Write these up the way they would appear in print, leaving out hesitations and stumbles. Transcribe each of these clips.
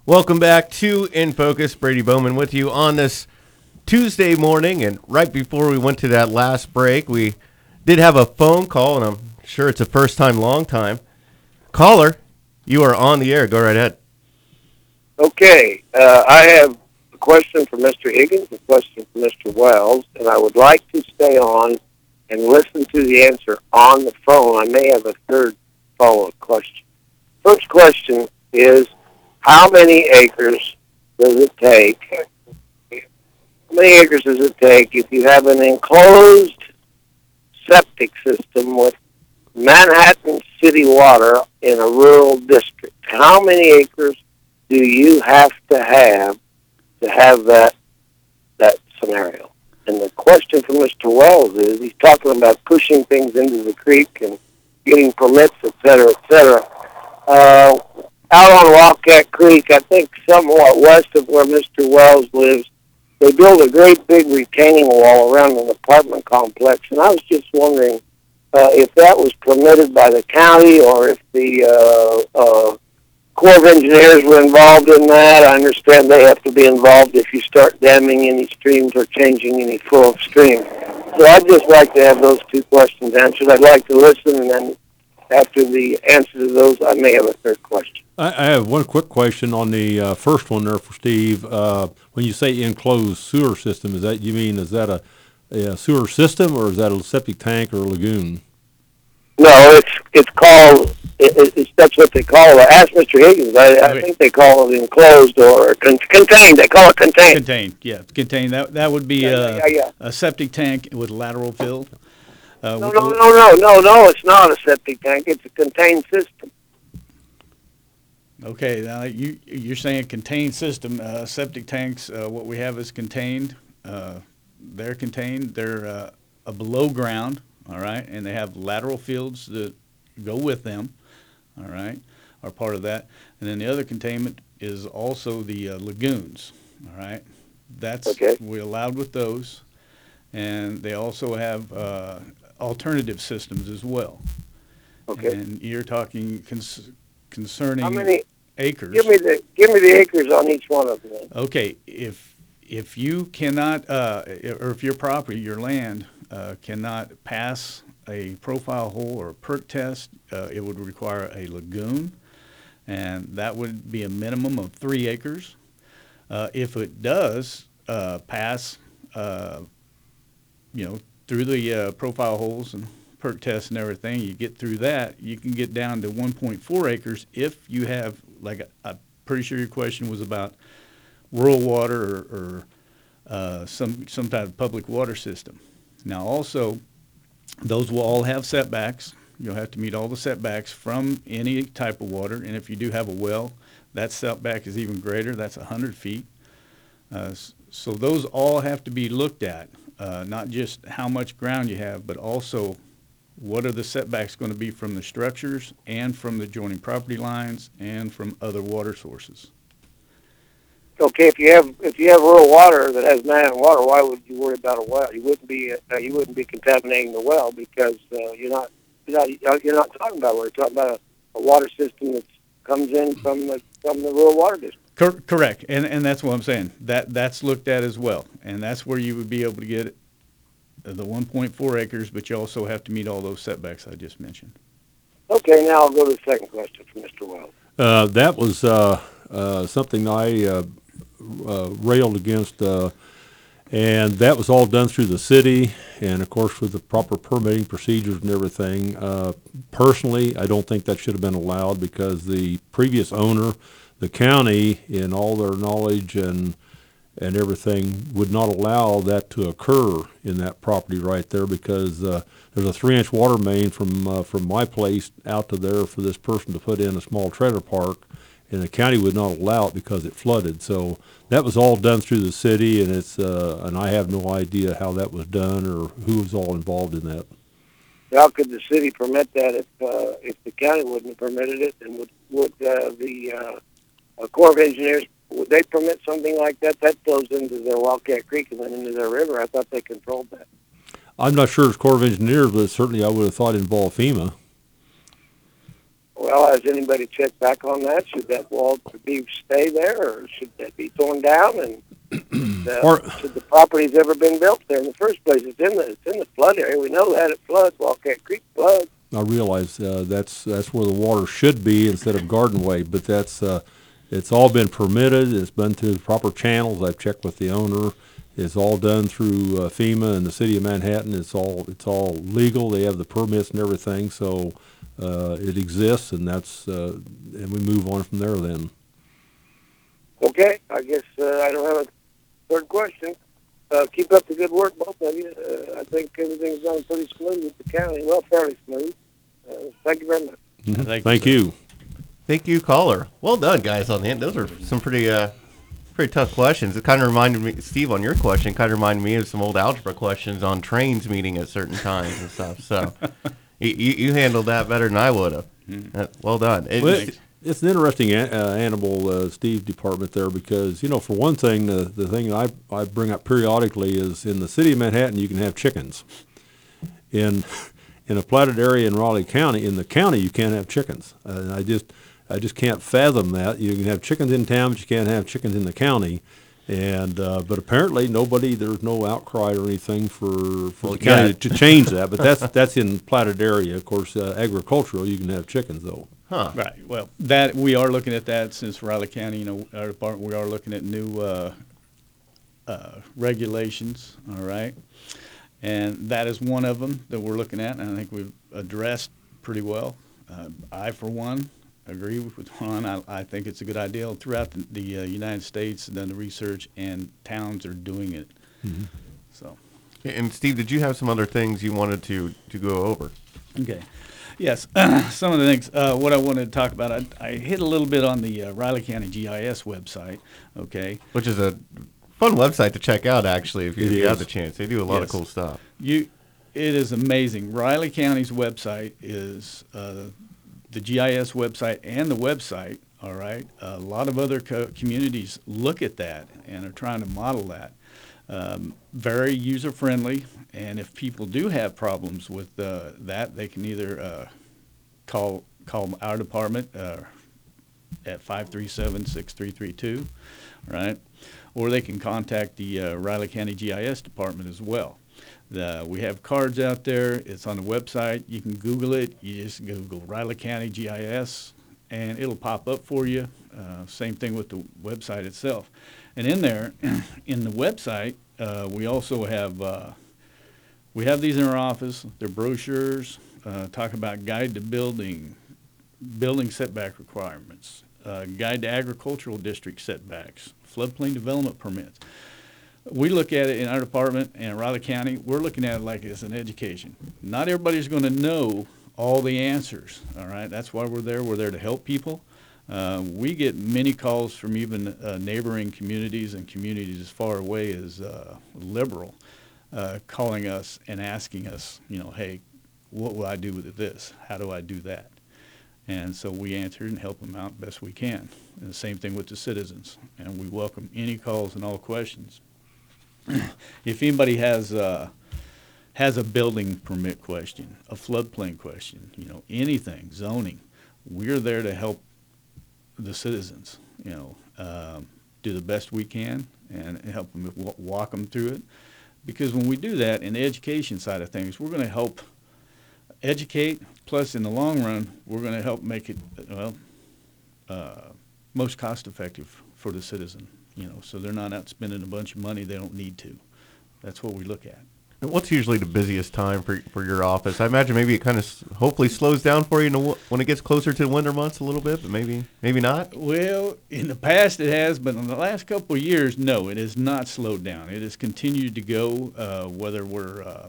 Welcome back to In Focus. Brady Bowman with you on this Tuesday morning. And right before we went to that last break, we did have a phone call, and I'm sure it's a first time, long time. Caller, you are on the air. Go right ahead. Okay. I have a question for Mr. Higgins, a question for Mr. Wells, and I would like to stay on and listen to the answer on the phone. I may have a third follow-up question. First question is, how many acres does it take? How many acres does it take if you have an enclosed septic system with Manhattan city water in a rural district? How many acres do you have to have that scenario? And the question from Mr. Wells is, he's talking about pushing things into the creek and getting permits, et cetera, et cetera. Out on Wildcat Creek, I think somewhat west of where Mr. Wells lives, they built a great big retaining wall around an apartment complex, and I was just wondering if that was permitted by the county or if the Corps of Engineers were involved in that. I understand they have to be involved if you start damming any streams or changing any flow of streams. So I'd just like to have those two questions answered. I'd like to listen, and then after the answer to those, I may have a third question. I have one quick question on the first one there for Steve. When you say enclosed sewer system, is that a sewer system, or is that a septic tank or a lagoon? No, it's called, that's what they call it. Ask Mr. Higgins. I think they call it enclosed or contained. They call it contained. Contained, yeah. Contained. That would be a septic tank with lateral fill. No, it's not a septic tank. It's a contained system. Okay, now you're saying contained system. Septic tanks, what we have is contained. They're contained. They're below ground, all right, and they have lateral fields that go with them, all right, are part of that. And then the other containment is also the lagoons, all right. That's okay. We allowed with those, and they also have alternative systems as well. Okay. And you're talking concerning how many acres. Give me the acres on each one of them. Okay, if you cannot, or if your property, your land, cannot pass a profile hole or a perk test, it would require a lagoon, and that would be a minimum of 3 acres. If it does pass, through the profile holes and perk tests and everything, you get through that, you can get down to 1.4 acres if you have, like, I'm pretty sure your question was about rural water or some type of public water system. Now, also, those will all have setbacks. You'll have to meet all the setbacks from any type of water, and if you do have a well, that setback is even greater. That's 100 feet. So those all have to be looked at, not just how much ground you have, but also what are the setbacks going to be from the structures and from the adjoining property lines and from other water sources. Okay, if you have rural water that has Manhattan water, why would you worry about a well? You wouldn't be contaminating the well because you're not talking about water. You're talking about a water system that comes in from the rural water district. Correct, and that's what I'm saying. That's looked at as well, and that's where you would be able to get the 1.4 acres, but you also have to meet all those setbacks I just mentioned. Okay, now I'll go to the second question from Mr. Wells. That was something I railed against, and that was all done through the city, and of course with the proper permitting procedures and everything. Personally, I don't think that should have been allowed because the previous owner, the county, in all their knowledge and everything, would not allow that to occur in that property right there because there's a 3-inch water main from my place out to there for this person to put in a small trailer park, and the county would not allow it because it flooded. So that was all done through the city, and and I have no idea how that was done or who was all involved in that. How could the city permit that if the county wouldn't have permitted it? And would the Corps of Engineers, would they permit something like that? That flows into their Wildcat Creek and then into their river. I thought they controlled that. I'm not sure it's Corps of Engineers, but certainly I would have thought it involved FEMA. Well, has anybody checked back on that? Should that wall stay there, or should that be torn down? And should the property's ever been built there in the first place? It's in the flood area. We know that it floods. Wildcat Creek floods. I realize that's where the water should be instead of Garden Way, but that's it's all been permitted. It's been through the proper channels. I've checked with the owner. It's all done through FEMA and the city of Manhattan. It's all legal. They have the permits and everything, so it exists, and and we move on from there then. Okay, I guess I don't have a third question. Keep up the good work, both of you. I think everything's done pretty smooth with the county. Well, fairly smooth. Thank you very much. Mm-hmm. Thank you. Thank you, caller. Well done, guys, on the end. Those are some pretty tough questions. It kind of reminded me, Steve, on your question, kind of reminded me of some old algebra questions on trains meeting at certain times and stuff. So you handled that better than I would have. Well done. It's an interesting animal, Steve, department there because, for one thing, the thing I bring up periodically is in the city of Manhattan, you can have chickens. In a platted area in Raleigh County, in the county, you can't have chickens. I just can't fathom that. You can have chickens in town, but you can't have chickens in the county. And but apparently there's no outcry or anything for the county to change that. But that's in platted area. Of course, agricultural, you can have chickens though. Huh. Right. Well, that we are looking at that since Raleigh County, our department, we are looking at new regulations. All right. And that is one of them that we're looking at, and I think we've addressed pretty well. I, for one, agree with Ron. I think it's a good idea. Throughout the United States, done the research, and towns are doing it. Mm-hmm. So. And Steve, did you have some other things you wanted to go over? Okay. Yes, some of the things. What I wanted to talk about, I hit a little bit on the Riley County GIS website. Okay. Which is a fun website to check out, actually, if you have the chance. They do a lot of cool stuff. It is amazing. Riley County's website is the GIS website and the website, all right? A lot of other communities look at that and are trying to model that. Very user-friendly, and if people do have problems with that, they can either call our department at 537-6332, right? Or they can contact the Riley County GIS department as well. We have cards out there. It's on the website. You can Google it. You just Google Riley County GIS, and it'll pop up for you. Same thing with the website itself. And in there, in the website, we also have these in our office. They're brochures, talk about guide to building setback requirements, guide to agricultural district setbacks, floodplain development permits. We look at it in our department and Riley County, we're looking at it like it's an education. Not everybody's going to know all the answers, all right? That's why we're there. We're there to help people. We get many calls from even neighboring communities and communities as far away as Liberal, calling us and asking us, hey, what will I do with this? How do I do that? And so we answer and help them out best we can. And the same thing with the citizens. And we welcome any calls and all questions. If anybody has a building permit question, a floodplain question, anything, zoning, we're there to help the citizens, do the best we can and help them walk them through it. Because when we do that in the education side of things, we're going to help educate, plus in the long run, we're going to help make it, most cost effective for the citizen, so they're not out spending a bunch of money they don't need to. That's what we look at. And what's usually the busiest time for your office? I imagine maybe it kind of hopefully slows down for you when it gets closer to the winter months a little bit, but maybe not? Well, in the past it has, but in the last couple of years, no, it has not slowed down. It has continued to go, whether we're,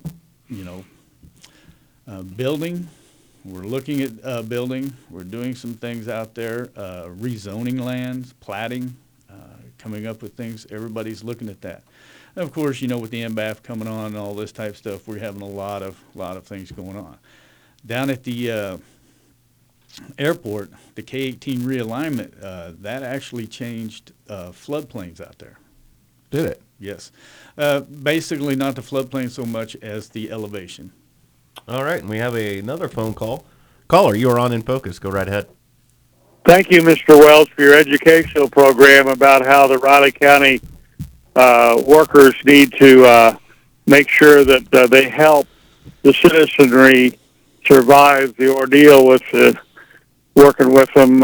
building, we're looking at building, we're doing some things out there, rezoning lands, platting, coming up with things. Everybody's looking at that. And of course, with the MBAF coming on and all this type of stuff, we're having a lot of things going on. Down at the airport, the K-18 realignment, that actually changed floodplains out there. Did it? Yes. Basically not the floodplain so much as the elevation. All right, and we have another phone call. Caller, you are on In Focus. Go right ahead. Thank you, Mr. Wells, for your educational program about how the Riley County workers need to make sure that they help the citizenry survive the ordeal with working with them.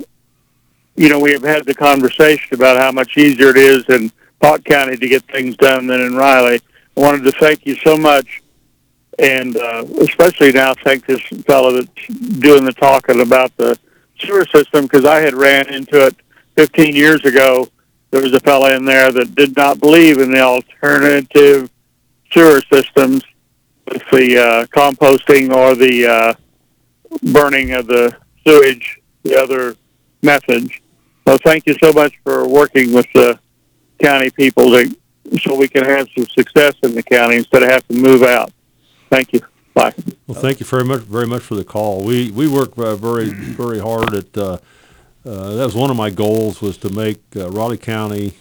We have had the conversation about how much easier it is in Pot County to get things done than in Riley. I wanted to thank you so much, and especially now thank this fellow that's doing the talking about the sewer system, because I had ran into it 15 years ago. There was a fellow in there that did not believe in the alternative sewer systems with the composting or the burning of the sewage, the other methods. So thank you so much for working with the county people so we can have some success in the county instead of having to move out. Thank you. Bye. Well, thank you very much for the call. We work very hard at. That was one of my goals, was to make Raleigh County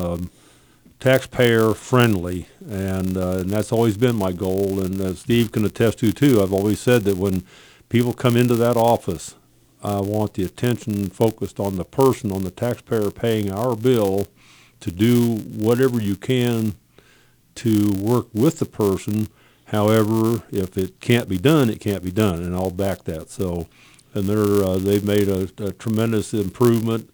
taxpayer friendly, and that's always been my goal. And as Steve can attest to too, I've always said that when people come into that office, I want the attention focused on the person, on the taxpayer paying our bill, to do whatever you can to work with the person. However, if it can't be done, it can't be done, and I'll back that. So, and they've made a tremendous improvement,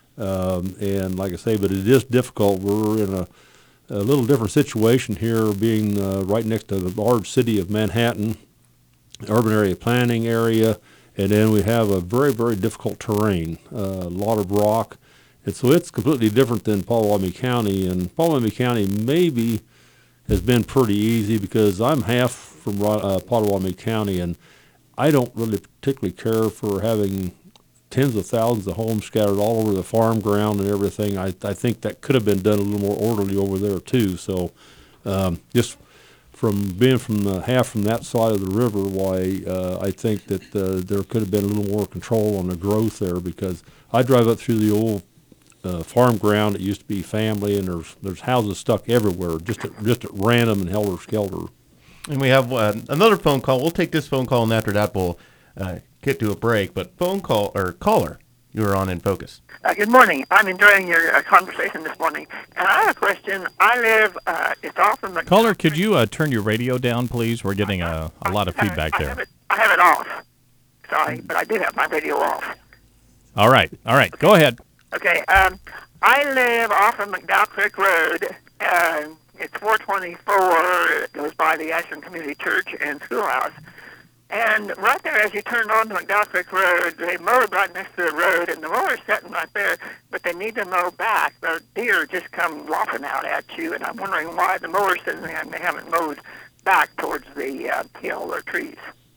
and like I say, but it is difficult. We're in a little different situation here, being right next to the large city of Manhattan, urban area planning area, and then we have a very, very difficult terrain, a lot of rock, and so it's completely different than Potawatomi County. And Potawatomi County maybe has been pretty easy because I'm half from Potawatomi County, and I don't really particularly care for having tens of thousands of homes scattered all over the farm ground and everything. I think that could have been done a little more orderly over there too. So just from being half from that side of the river, I think that there could have been a little more control on the growth there, because I drive up through the old farm ground. It used to be family, and there's houses stuck everywhere, just at random and helter-skelter. And we have another phone call. We'll take this phone call, and after that we'll get to a break. But caller, you are on In Focus. Good morning. I'm enjoying your conversation this morning. And I have a question. I live, it's off from the... Caller, could you turn your radio down, please? We're getting a lot of feedback there. I have it off. Sorry, but I do have my radio off. All right. Go ahead. Okay. I live off of McDowell Creek Road. It's 424. It goes by the Ashland Community Church and Schoolhouse. And right there, as you turn on to McDowell Creek Road, they mowed right next to the road, and the mower's sitting right there, but they need to mow back. The deer just come laughing out at you, and I'm wondering why the mower's sitting there and they haven't mowed back towards the hill or trees.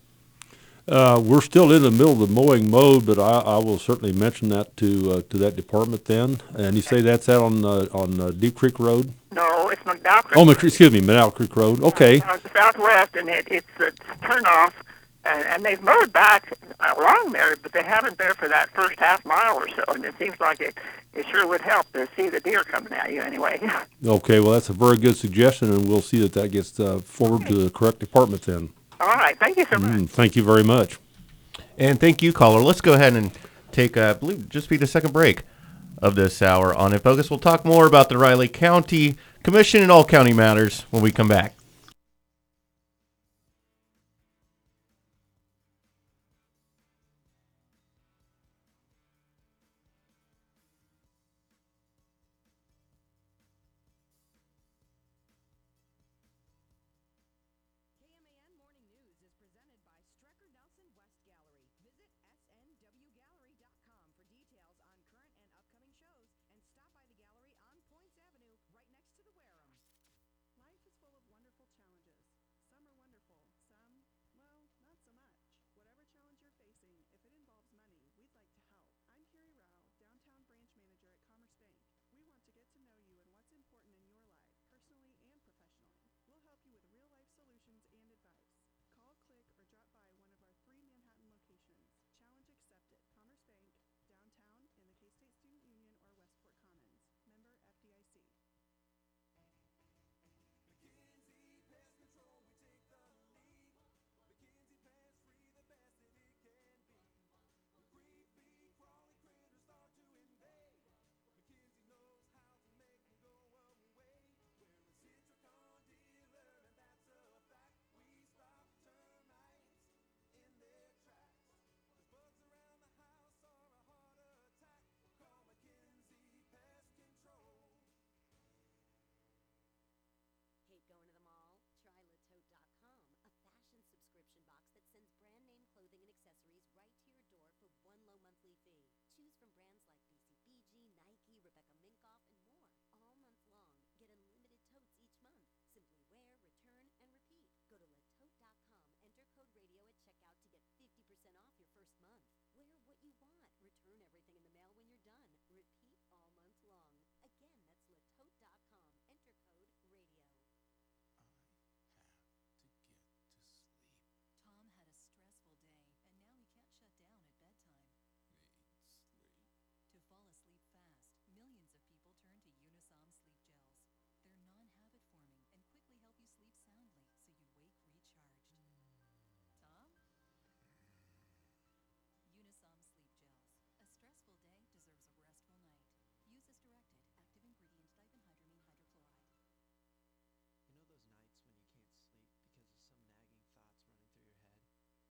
We're still in the middle of the mowing mode, but I will certainly mention that to that department then. And you say that's out on Deep Creek Road? No, it's McDowell Creek. Oh, excuse me, McDowell Creek Road. Okay. Southwest, and it's turn off. And they've mowed back along there, but they haven't there for that first half mile or so. And it seems like it sure would help to see the deer coming at you anyway. Okay, well, that's a very good suggestion, and we'll see that gets forwarded to the correct department then. All right. Thank you so much. Thank you very much. And thank you, caller. Let's go ahead and take, I believe, just be the second break of this hour on In Focus. We'll talk more about the Riley County Commission and all county matters when we come back. Life is full of wonderful Choose from brands